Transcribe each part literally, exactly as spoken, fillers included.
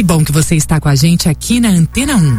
Que bom que você está com a gente aqui na Antena um.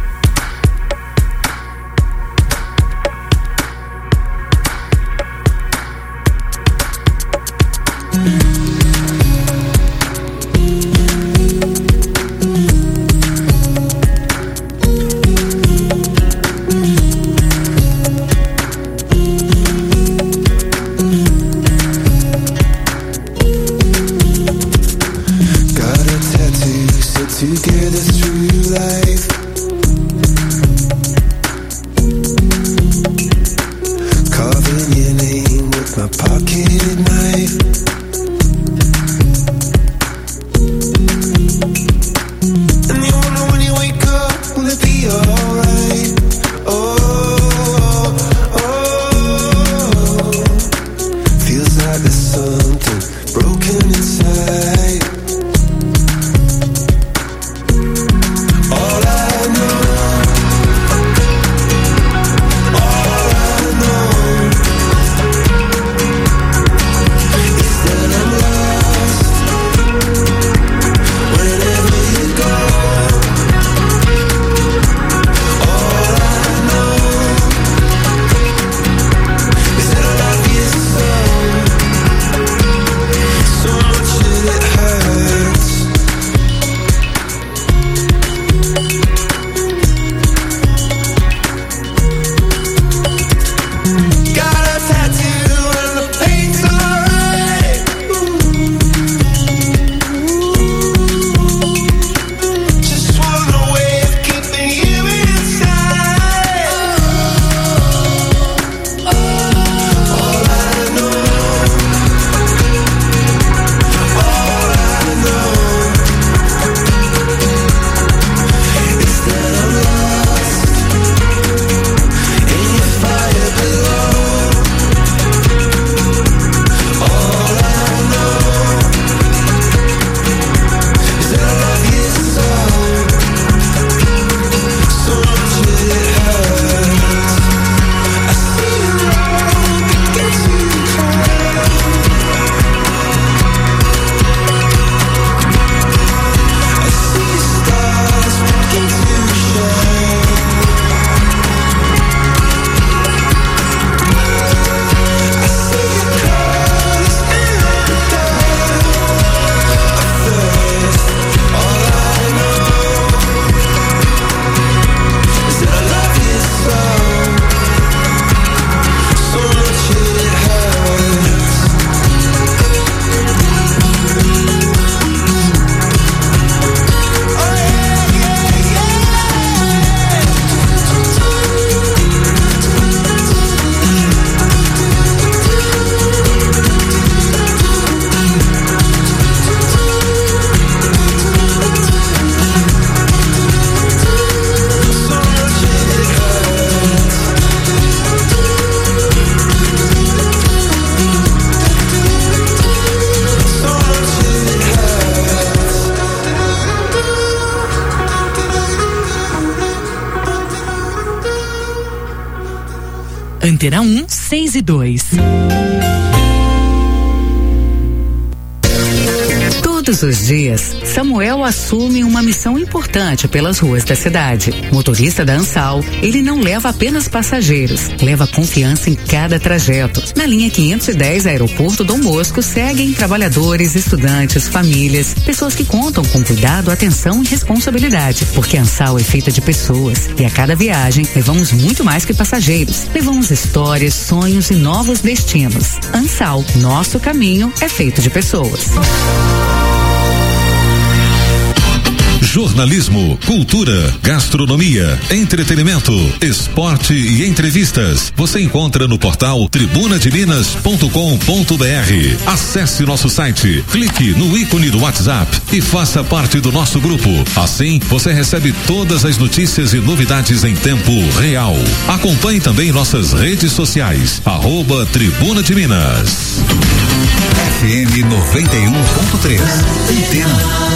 Together through life, carving your name with my pocket knife. And you wonder when you wake up, will it be alright? Oh, oh, oh, feels like there's something broken inside. Antena um, seis e dois. Todos os dias, Samuel assume uma missão importante pelas ruas da cidade. Motorista da Ansal, ele não leva apenas passageiros, leva confiança em cada trajeto. Na linha quinhentos e dez, Aeroporto Dom Bosco, seguem trabalhadores, estudantes, famílias, pessoas que contam com cuidado, atenção e responsabilidade, porque a Ansal é feita de pessoas e a cada viagem levamos muito mais que passageiros. Levamos histórias, sonhos e novos destinos. Ansal, nosso caminho é feito de pessoas. Jornalismo, cultura, gastronomia, entretenimento, esporte e entrevistas. Você encontra no portal tribuna de minas ponto com ponto br. Acesse nosso site, clique no ícone do WhatsApp e faça parte do nosso grupo. Assim, você recebe todas as notícias e novidades em tempo real. Acompanhe também nossas redes sociais, arroba Tribuna de Minas. F M noventa e um ponto três. Antena.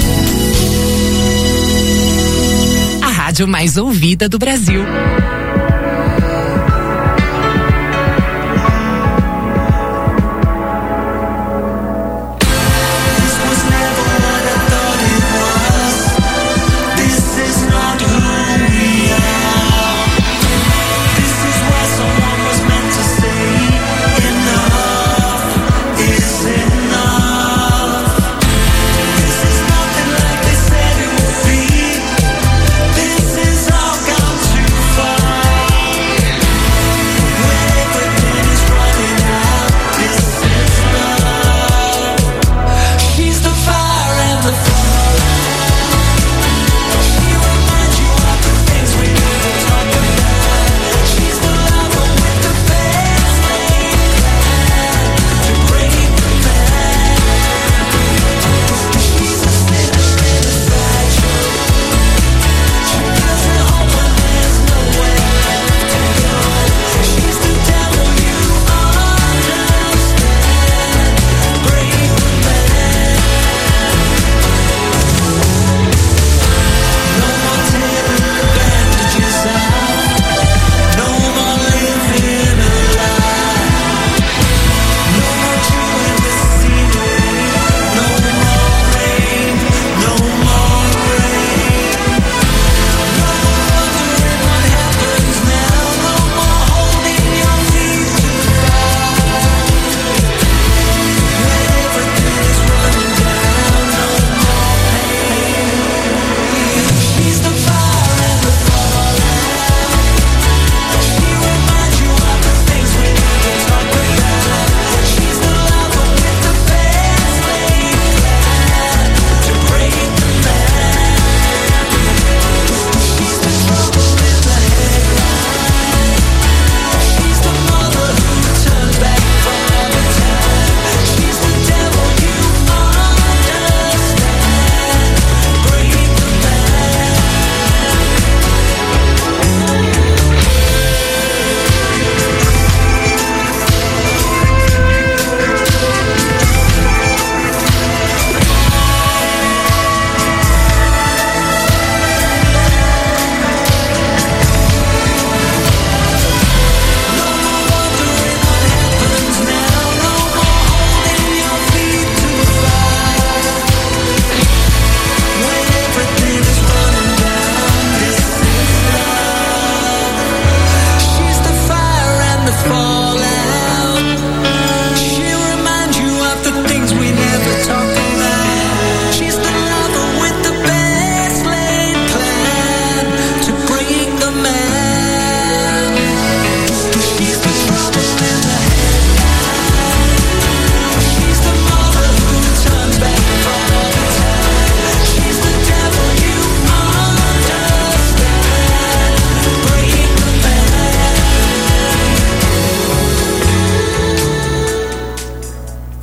Rádio mais ouvida do Brasil.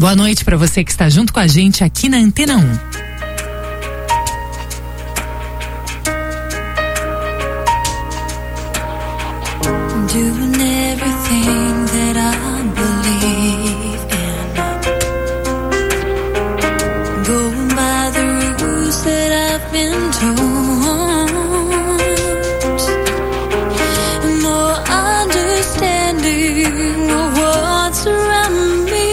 Boa noite para você que está junto com a gente aqui na Antena um. Doing everything that I believe in, going by the rules that I've been told, more understanding of what's around me,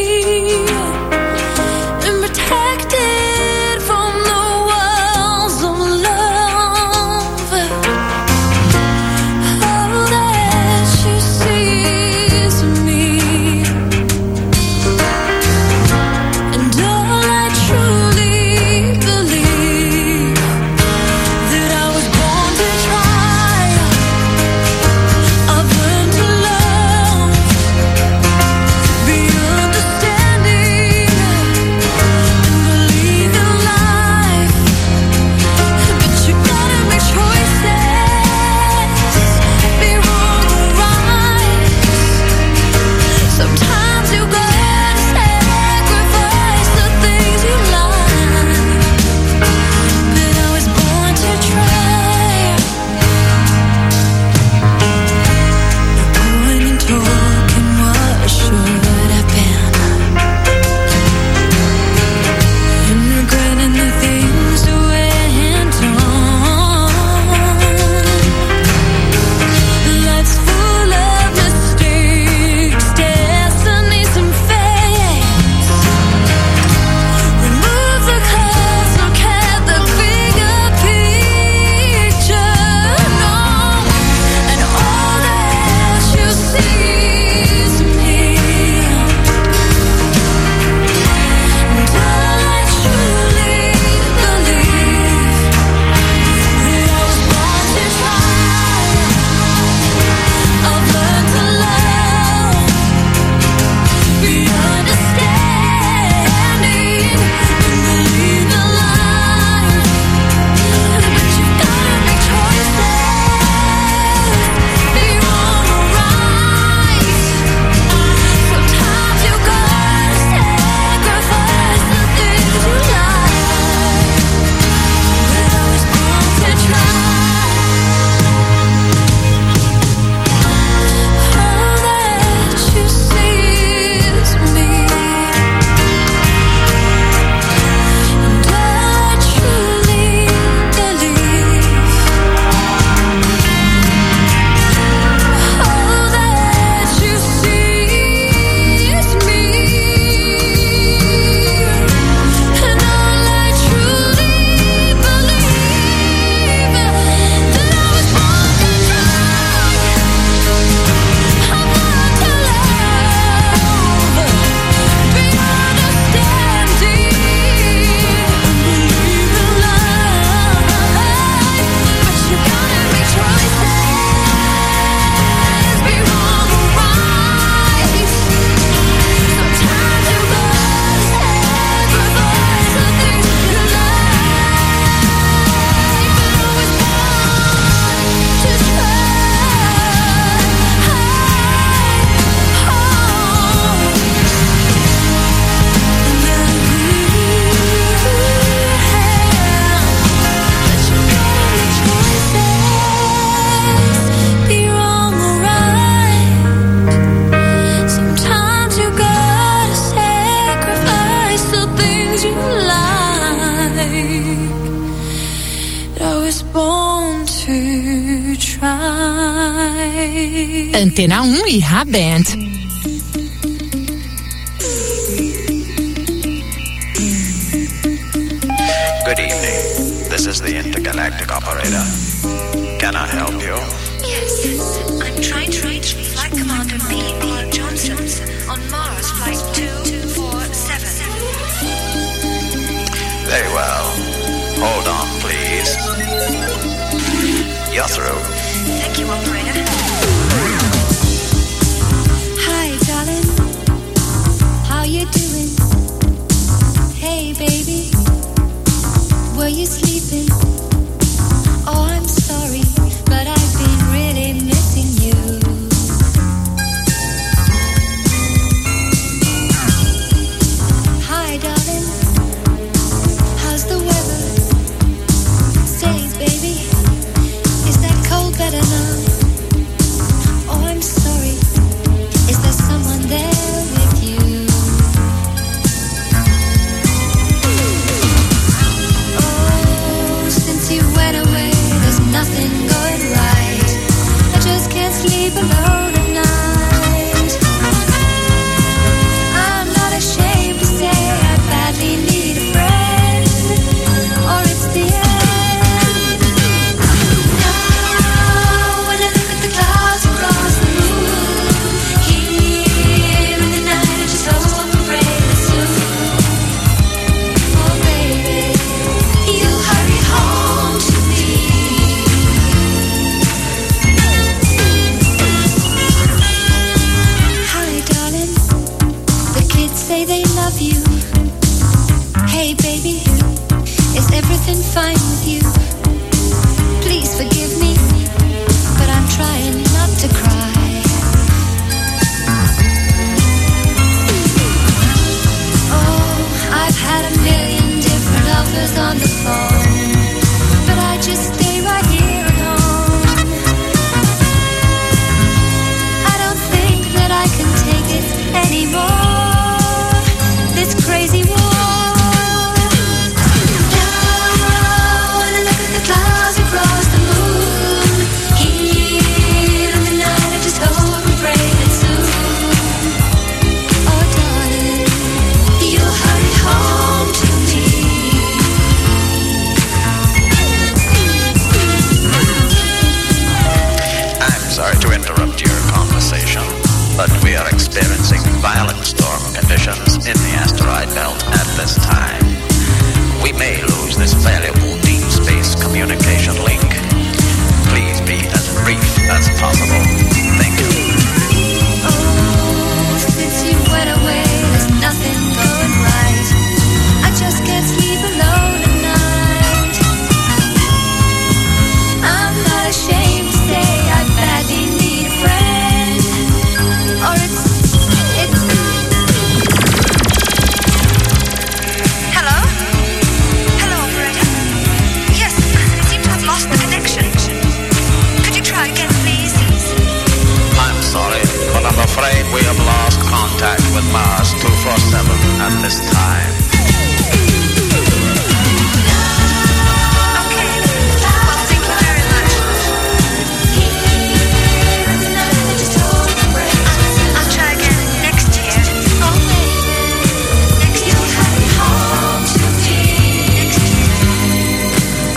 and protected from the walls of love. Oh, that she sees me, and all I truly believe that I was born to try. I've learned to love, be understanding, and believe in life. But you gotta make choices, be wrong or right. Sometimes you gotta sacrifice the things you like. But I was born to try. Going and talking, what should have been, and regretting the things that went on. Life's full of mistakes, destinies and fates. Remove the clouds, look at the bigger picture. No, and all that you see is me, and all I truly believe that I was born to try. I've learned to love, be understanding, and believe in life. But you gotta make choices, be wrong or right. Sometimes you gotta sacrifice the things you like. But I was born to try. All that you see is me, and I truly believe. All that you see is me, and all I truly believe that I was born to try. I'm born to love, be understanding, believe in life. But you gotta make choices, be wrong or right. Sometimes you gotta sacrifice the things you like. But I was born to be wrong or right. Sometimes you gotta sacrifice the things you like. I was born to try. Antena um e Raband. Good evening. This is the intergalactic operator. Can I help you? Yes, I'm trying to reach Flight Commander B B Johnson on Mars Flight two four seven. Very well. Hold on, please. You're through. Thank you, operator. Hi, darling. How you doing? Hey, baby. Were you sleeping? Oh, I'm sorry, but I've been really missing you. been fine with you. Please forgive me, but I'm trying not to cry. Oh, I've had a million different lovers on the phone, but I just stay right here at home. I don't think that I can take it anymore, this crazy war. Now when I look at the clouds across the moon, here in the night I just hope and pray that soon, oh darling, you'll hurry home to me. I'm sorry to interrupt your conversation, but we are experiencing violent storm conditions in the asteroid belt at this time. We may lose this valuable deep space communication link. Please be as brief as possible. Thank you. Oh, since you went away, there's nothing going right. I just can't sleep alone at night. I'm not ashamed to say I badly need a friend. Or it's, it's... Hello? Hello, operator. Yes, I seem to have lost the connection. Could you try again, please? I'm sorry, but I'm afraid we have lost contact with Mars two forty-seven at this time. Okay. Well, thank you very much. I'll try again next year. Oh, maybe. Next year. You'll have me home to me. Next year.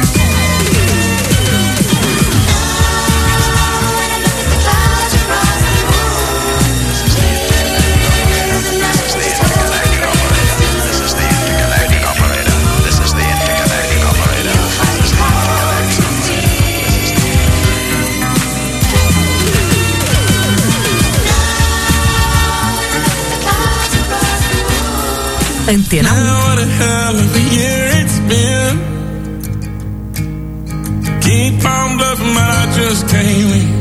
When I look at the clouds across the moon, This is the intergalactic operator. This is the intergalactic operator. This is the intergalactic operator. This is the Antena um. Now what a hell of a year it's been. Keep on bluffing, but I just can't win.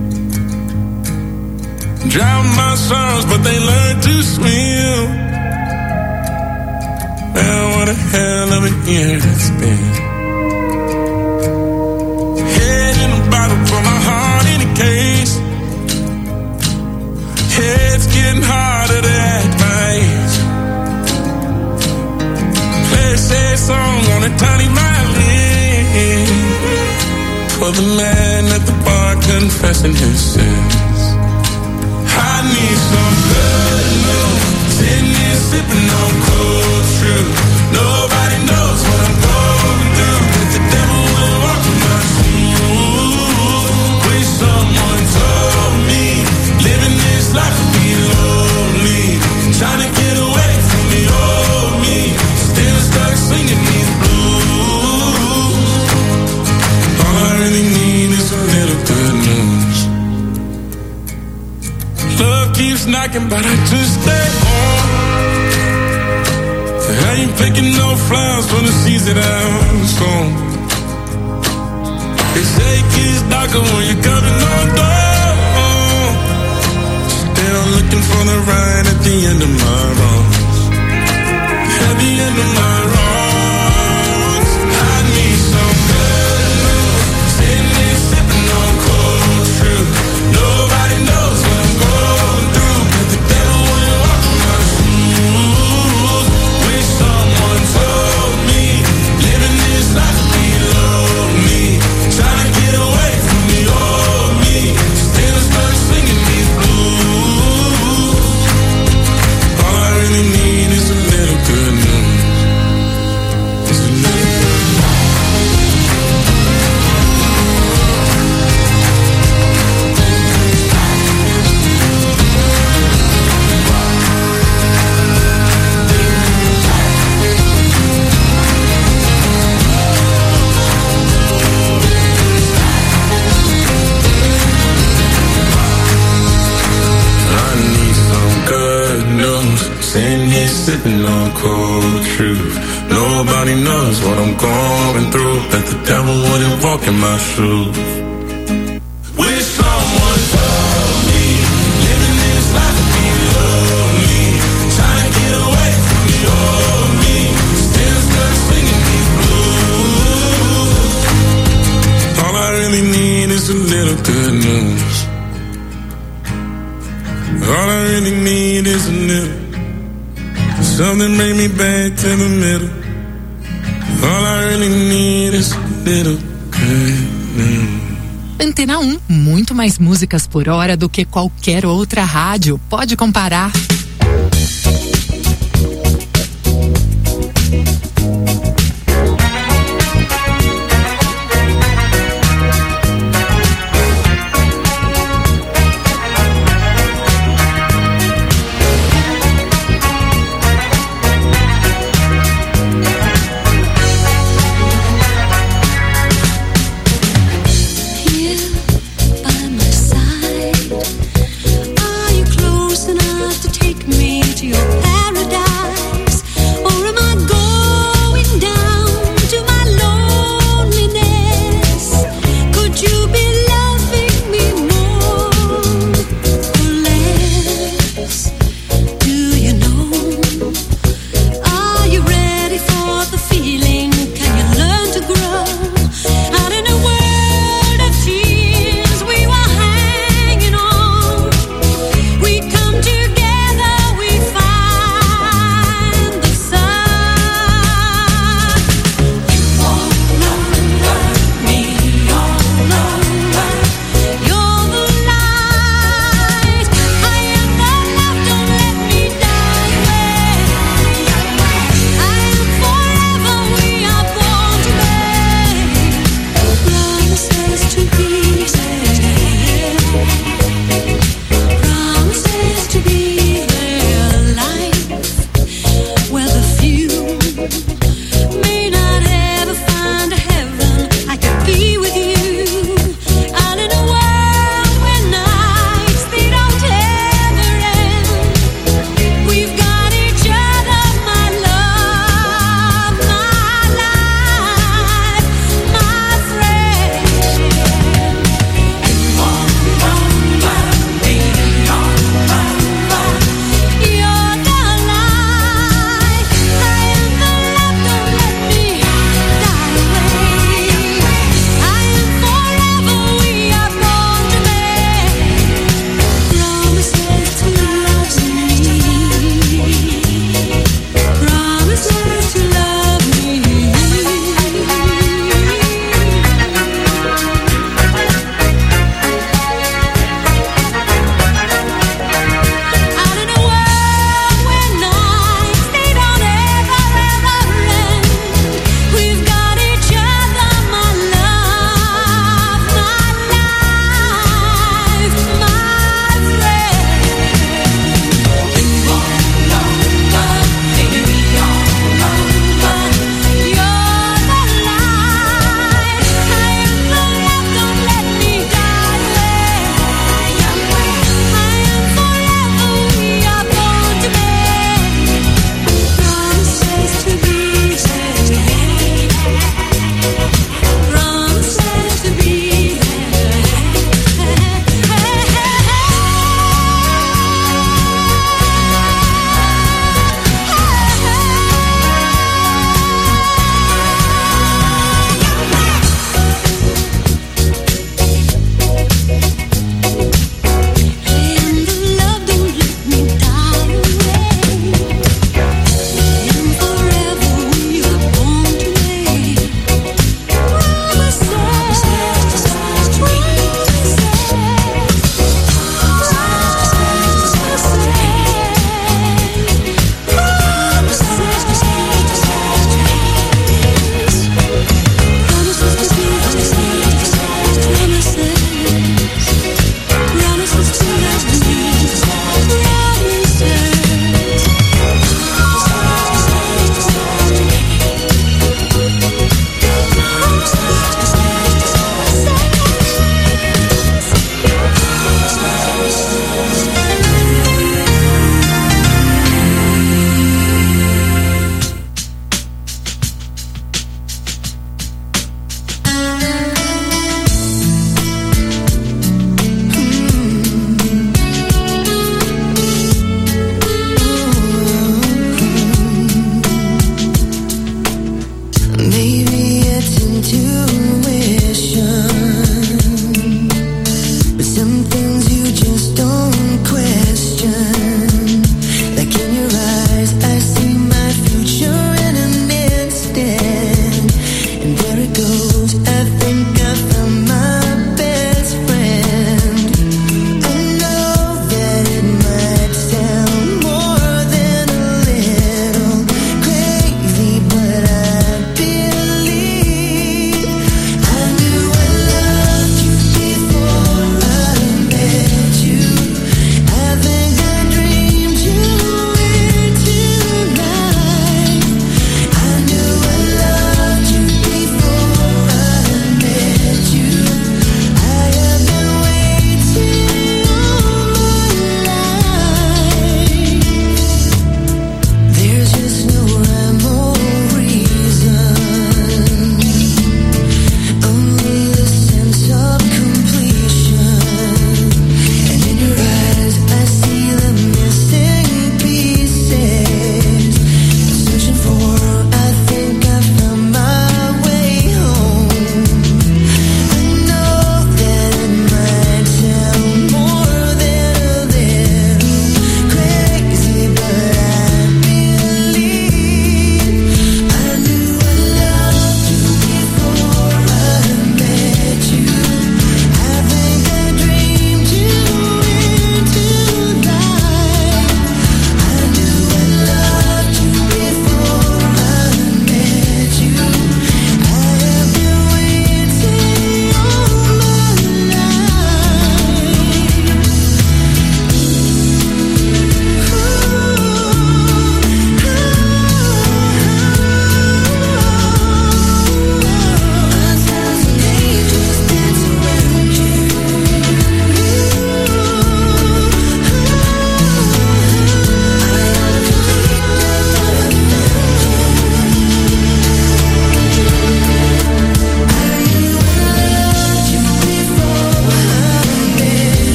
Drown my sons, but they learn to swim. Now what a hell of a year it's been. Head in a bottle, for my heart in a case. Head's getting harder to act my age. Play a sad song on a tiny violin for the man at the bar confessing his sins. I need some good news. Sitting here sipping on cold truth. Nobody knows what I'm going through, but the devil will walk in my shoes. Wish someone told me living this life would be lonely. Trying to get away from the old me. Still stuck singing these blues. All I really need is a little good news. Love keeps knocking, but I just stay on. I ain't picking no flowers for the seeds that I'm sown. They say it gets darker when you're coming on door. Still looking for the ride at the end of my wrongs. At the end of my wrongs. I need some good news. Sitting here sipping on cold truth. Nobody knows what I'm going through, but the devil will walk in my shoes. Wish someone told me living this life would be lonely. Trying to get away from the old me. Still stuck singing these blues. All I really need is a little good news. sipping on cold truth. Nobody knows what I'm going through. Bet the devil wouldn't walk in my shoes. Wish someone told me living this life would be lonely. Trying to get away from the old me. Still stuck singing these blues. All I really need is a little good news. All I really need is a little. Something bring me back to the middle. All I really need is a little good news. Antena um, muito mais músicas por hora do que qualquer outra rádio. Pode comparar. By my side, are you close enough to take me to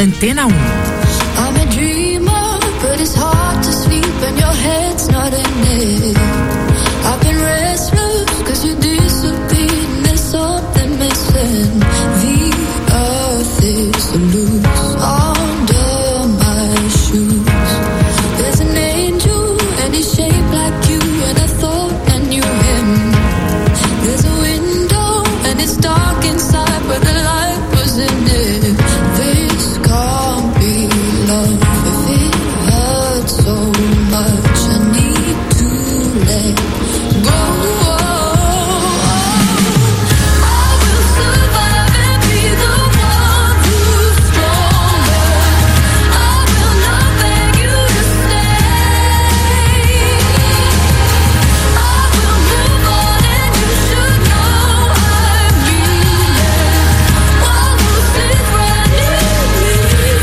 Antena um. I'm a dreamer, but it's hard to sleep when your head's not in it. I've been restless, cause you disappeared and there's something missing. The earth is loose under my shoes. There's an angel and he's shaped like you, and I thought I knew him. There's a window and it's dark inside, but the light was in it. This can't be love if it hurts so much. I need to let go. I will survive and be the one who's stronger. I will not beg you to stay. I will move on and you should know I mean it. One who sits right near me.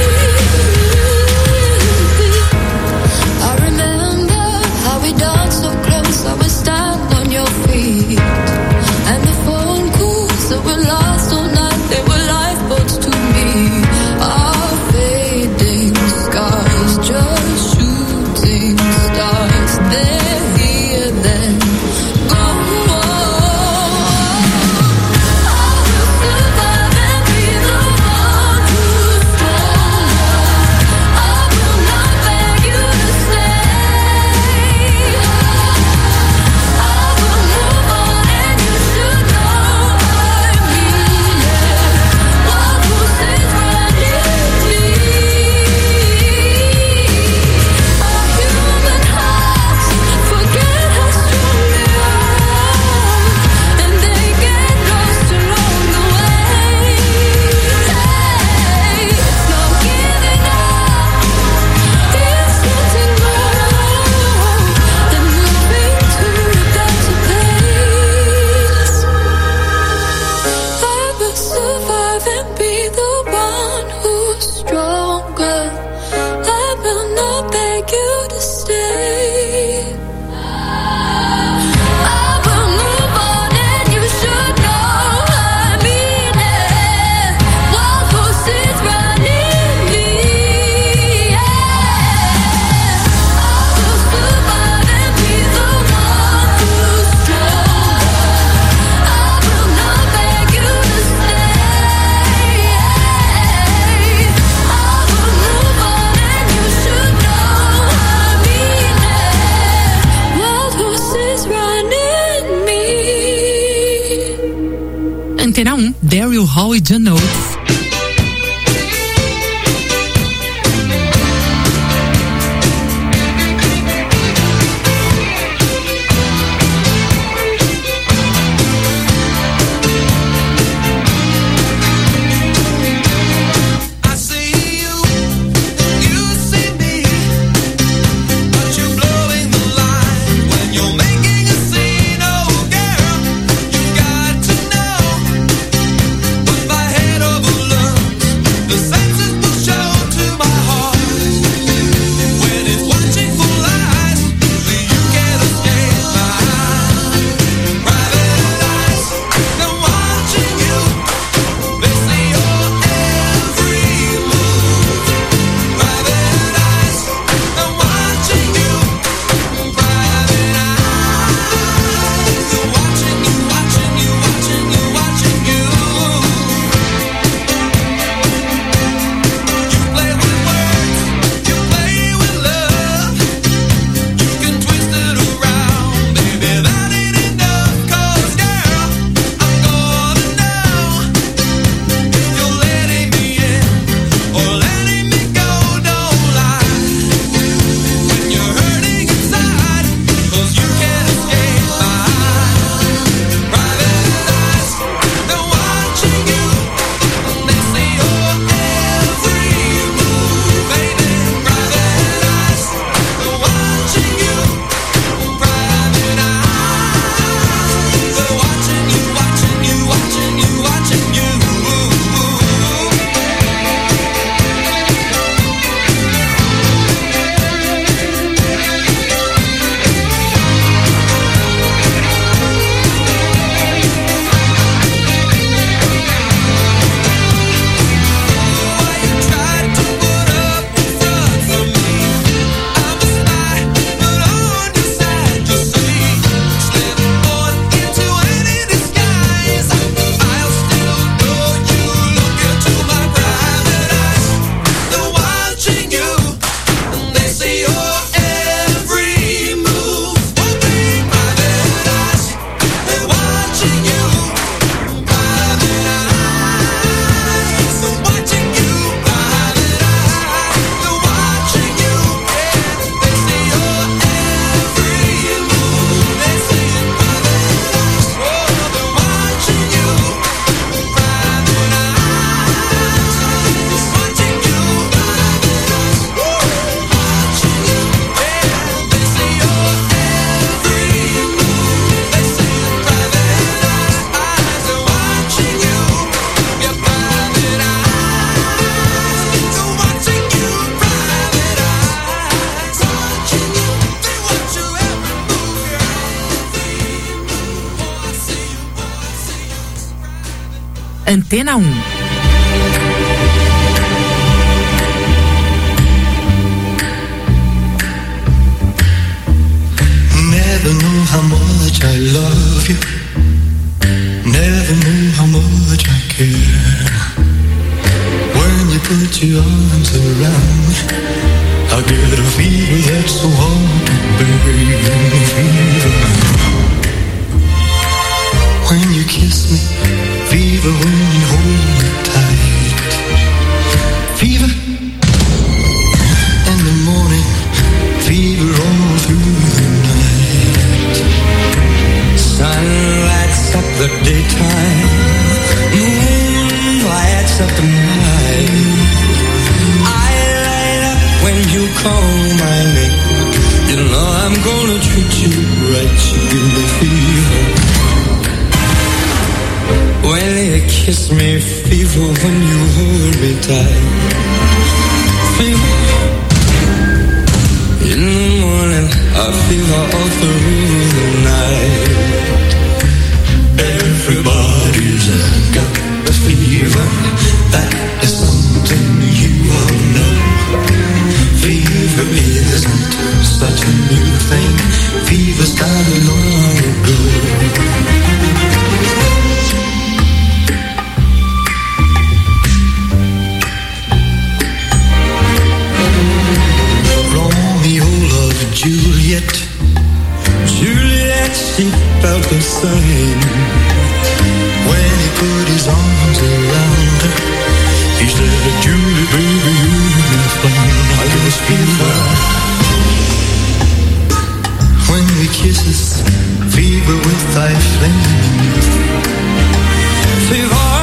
I remember how we danced so close, I would stand on your feet. And the phone calls that were lost all night, they were lifeboats to me. Our fading skies, just shooting stars. They're here then gone. I will survive and be the one who's stronger. I will not beg you to stay. I will move on and you should know I mean it. One who sits right near me. Our human hearts forget how strong they are, and they get lost along the way. Hey, it's not giving up, it's getting more than moving to a better place. I will survive and be the one who's stronger. I will not beg you to stay. I will move on and you should know I mean it. One who sits right near me. I will survive and be the one who's stronger. I will not beg you to stay. I will move on and you should know I mean it. One who sits right near me. Antena um, Daryl Hall e John Oates. I see you, you see me, but you're blowing the line when you're making a scene. Oh girl, you got to know, put my head over Antena um. Never knew how much I love you. Never knew how much I care. When you put your arms around me, I get a fever that's so hard to bear. Fever. When you kiss me, fever when you hold me tight. Fever in the morning, fever all through the night. Sun lights up the daytime, moon lights up the night. I light up when you call my name. You know I'm gonna treat you right. You give me fever when you kiss me, fever when you hold me tight. Fever in the morning, I fever all through the night. Everybody's got a fever, that is something you all know. Fever isn't such a new thing, fever started long ago. Juliet, Juliet, she felt the same. When he put his arms around her, he said, Julie, baby, you're my flame. I just fever. When we kisses, fever with thy flame. Fever,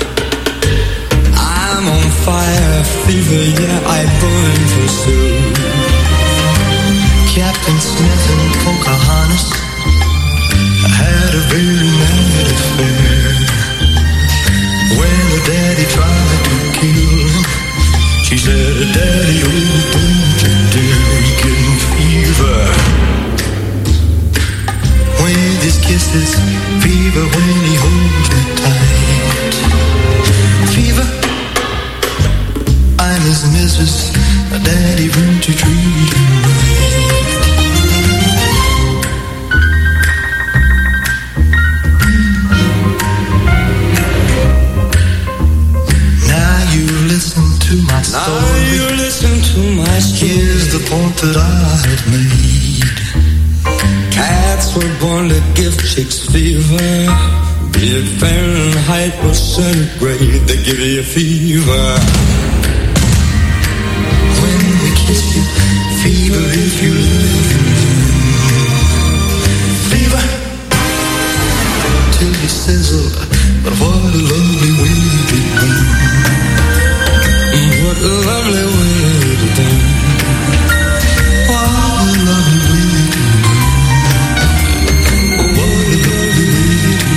I'm on fire. Fever, yeah, I burn for soon. Captain Smith and Pocahontas had a very mad affair. When the daddy tried to kill him, she said, Daddy, oh, don't you dare, you give me fever. With his kisses, fever when he holds me tight. Fever, I'm his missus, Daddy, won't you treat him right? To my story. Now you listen to my story. Here's the point that I have made. Cats were born to give chicks fever. Be it Fahrenheit or centigrade, they give you fever. When we kiss you, fever if you live in fever till you sizzle. But what a lovely way to be. What a lovely way to do. What a lovely way to do. What a lovely way to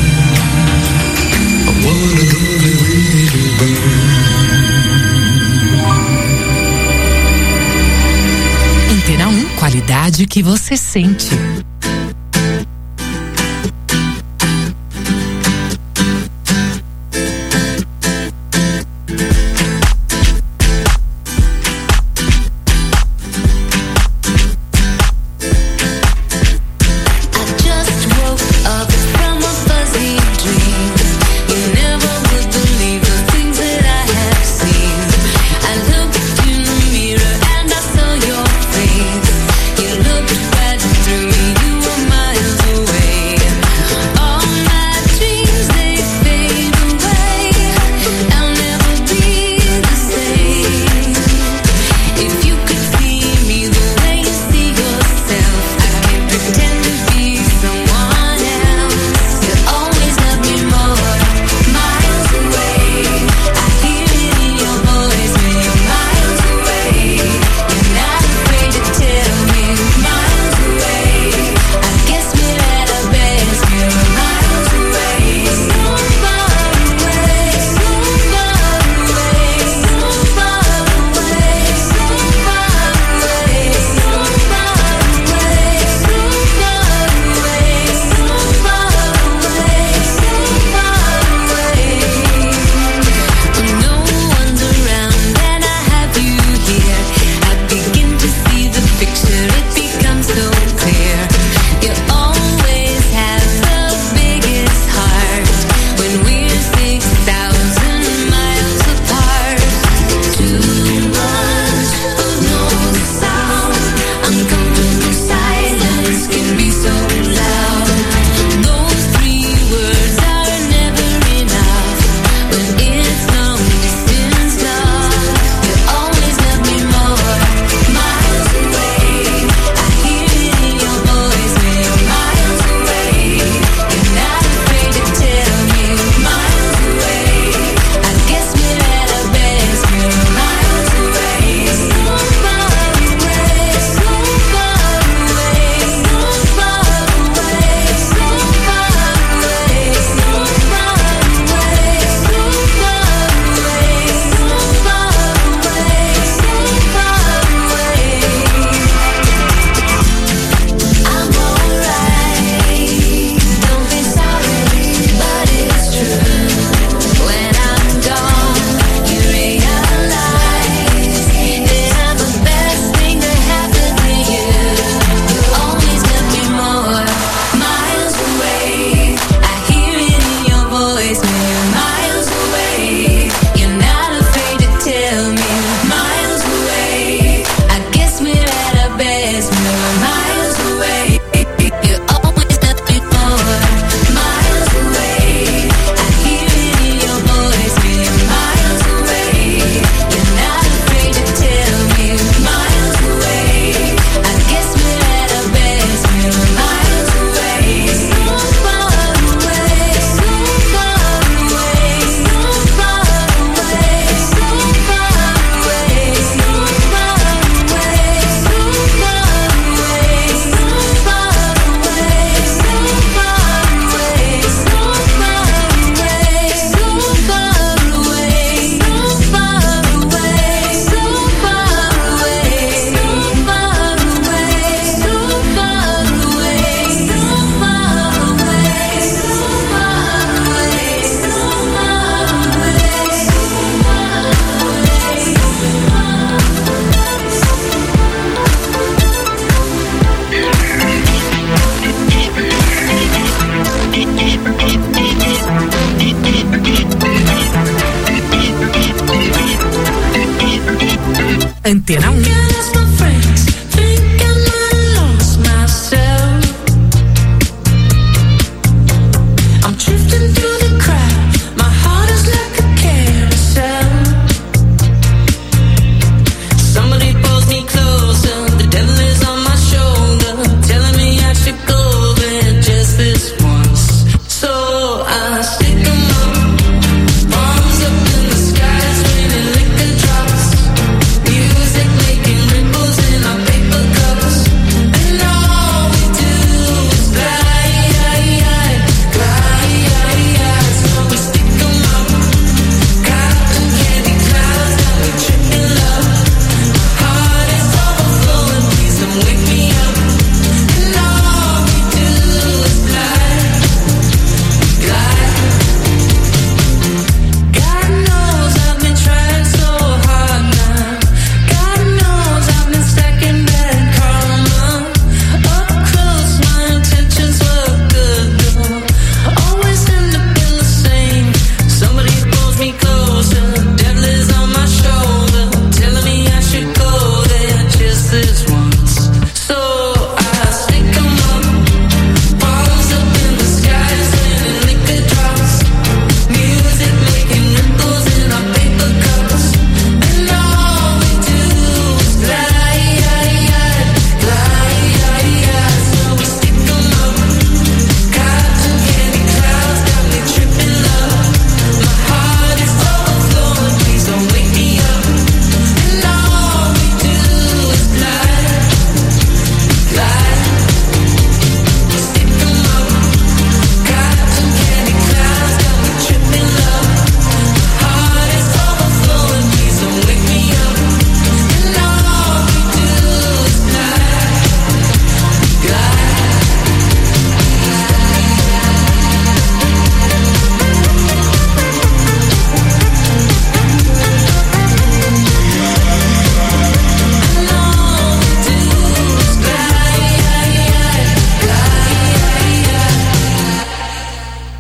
burn. What a lovely way to burn. Antena um, qualidade que você sente. Mirror and I saw your face. You looked right through me.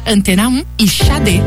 Antena um e Xadê.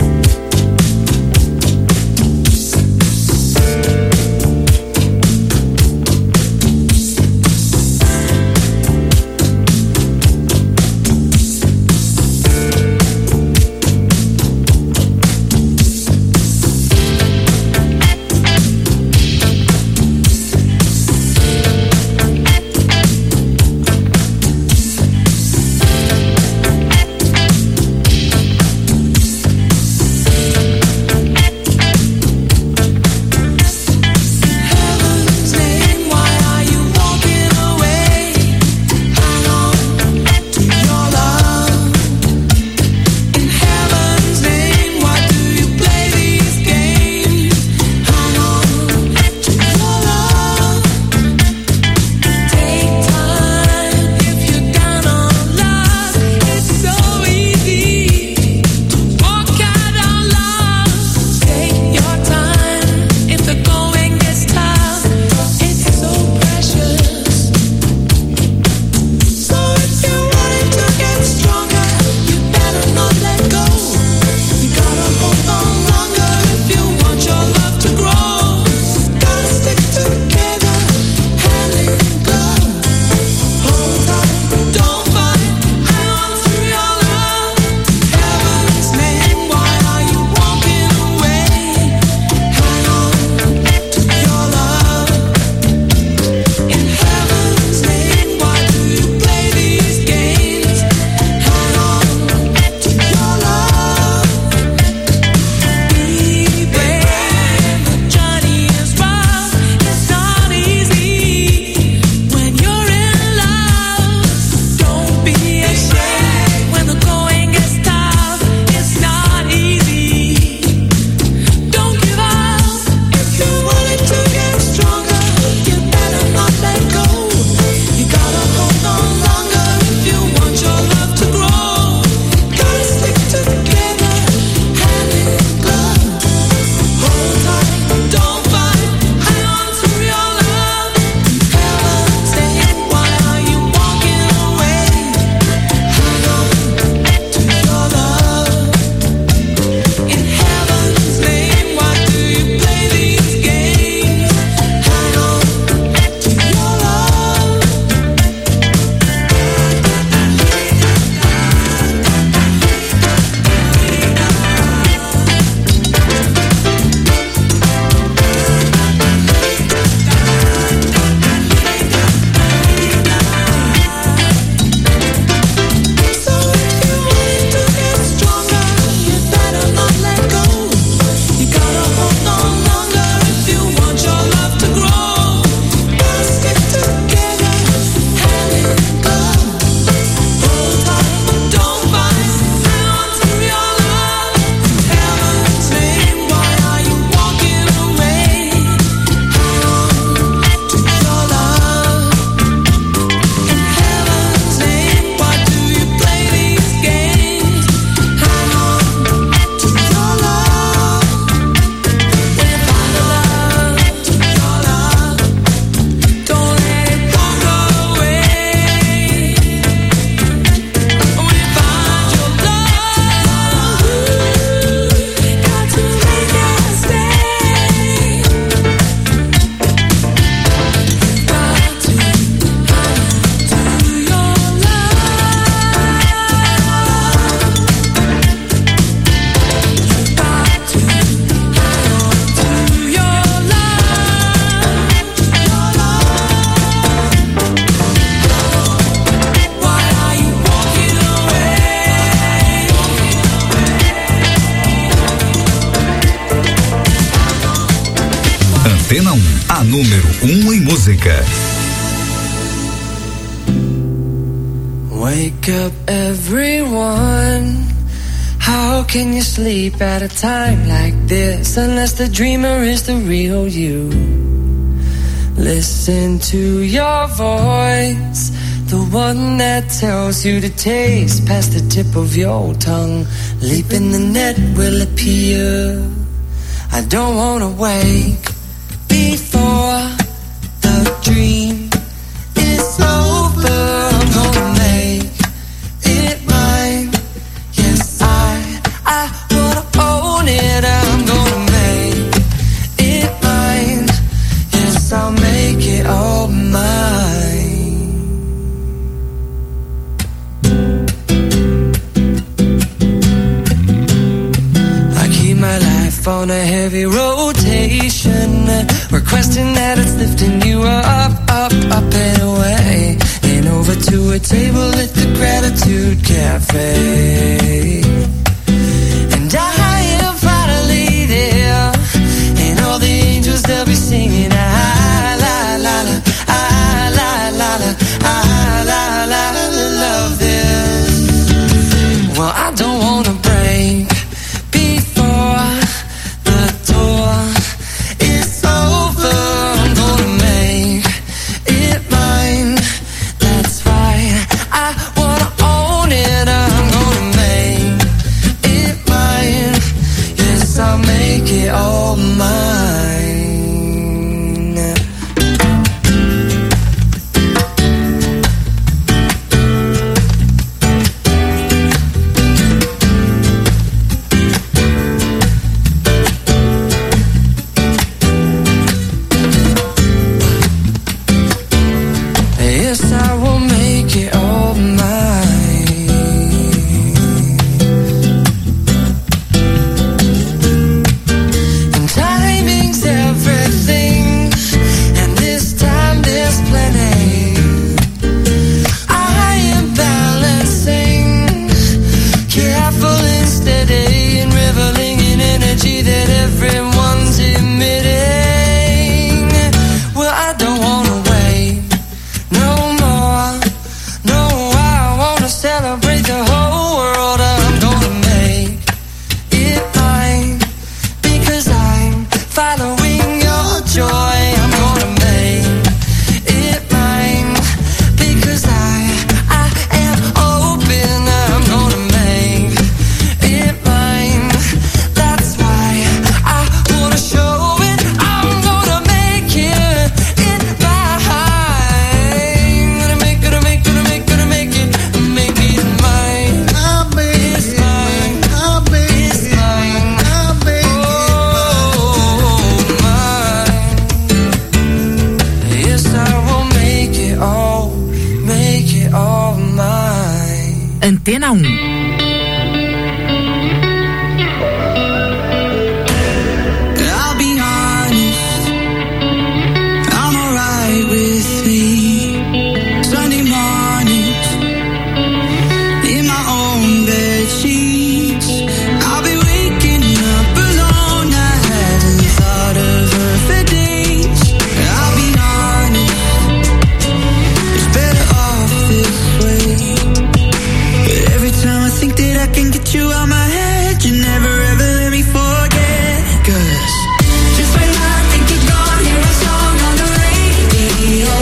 Antena um, a número um em música. Wake up everyone. How can you sleep at a time like this unless the dreamer is the real you? Listen to your voice, the one that tells you to taste past the tip of your tongue. Leap in the net will appear. I don't wanna wake before the dream is over. I'm gonna make it mine. Yes, I on a heavy rotation, requesting that it's lifting you up, up, up and away, and over to a table at the Gratitude Cafe. And I am finally there, and all the angels they'll be singing, ah la la la, ah la la la, ah la la la, love this. Well, I don't wanna break before the door is over. I'm gonna make it mine. That's right, I wanna own it. I'm gonna make it mine. Yes, I'll make it all mine. Yes, I will make it all mine. And timing's everything, and this time there's plenty. I am balancing, careful and steady, and reveling in energy that everyone's emitting. Well, I don't wanna wait no more, no, I wanna celebrate the whole world. I'm gonna make it mine, because I'm following your joy. I'm gonna make it mine, because I, I am open. I'm gonna make it mine. That's why I wanna show it. I'm gonna make it, it mine. Gonna make, gonna make, gonna make, gonna make it, make it mine. I'll make It's it mine. mine. I'll make It's it mine. mine. I'll make Oh, mine. Yes, I will make it all, make it all mine. Antena um. I'll be honest, I'm alright with me. Sunday mornings, in my own bed sheets, I'll be waking up alone. I haven't thought of her for days. I'll be honest, it's better off this way. But every time I think that I can get you out my head, you never ever let me forget. 'Cause just when I think you're gone, hear a song on the radio.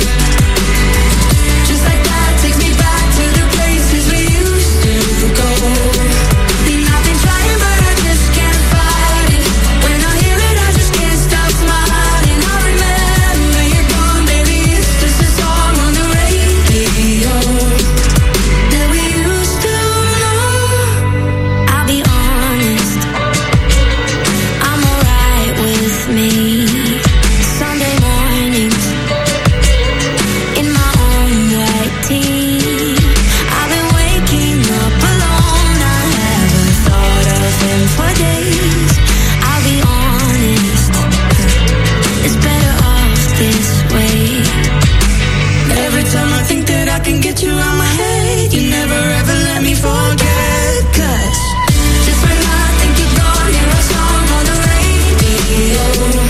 Just like that takes me back to the places we used to go. And I've been trying but I just can't fight it. When I hear it I just can't stop smiling. I remember you're gone, baby, it's just a song on the radio that we used to know. I'll be honest, I'm alright with me. Sunday mornings, in my own white tee, I've been waking up alone. I haven't thought of him for days. I'll be honest, it's better off this way. Every time I think that I can get you out my head, you never ever let me forget. 'Cause just when I think you're gone, hear a song on the radio.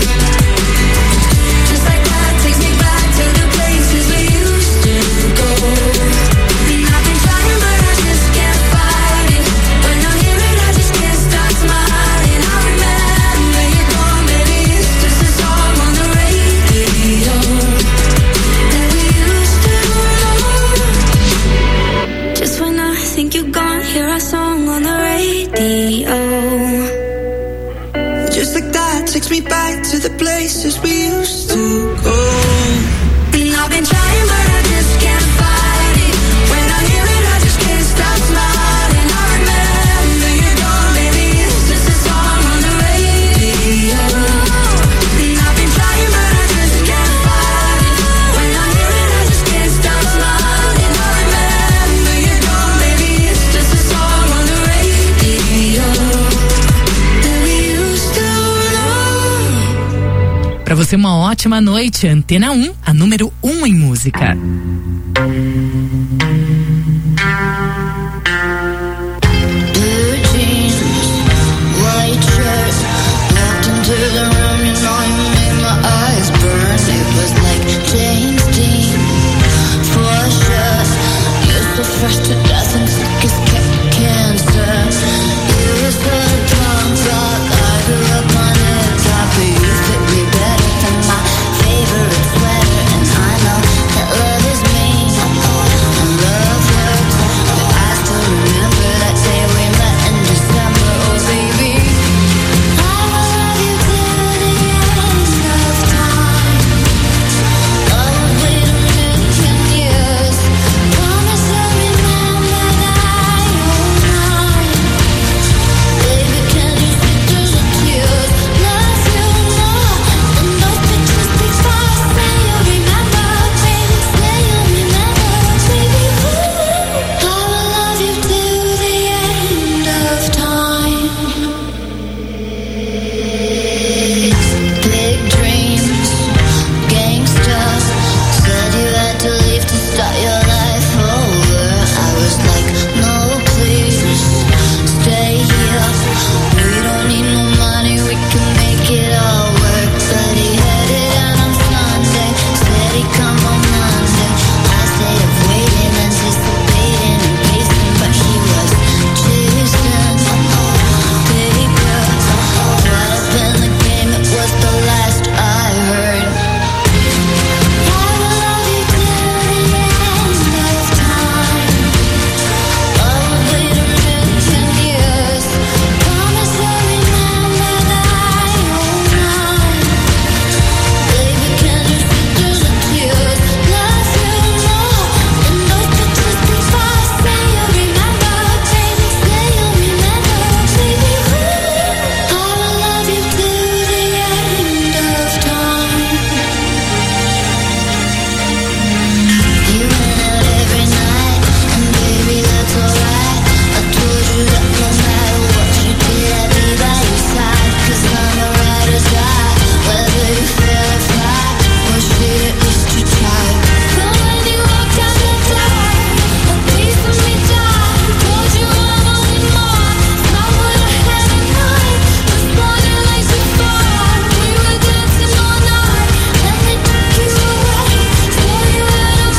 Just like that takes me back to the places we used to go. And I've been trying but I just can't fight it. When I hear it I just can't stop smiling. I remember you're gone, baby, it's just a song on the radio that we used to know. você uma ótima noite. Antena um, a número um em música.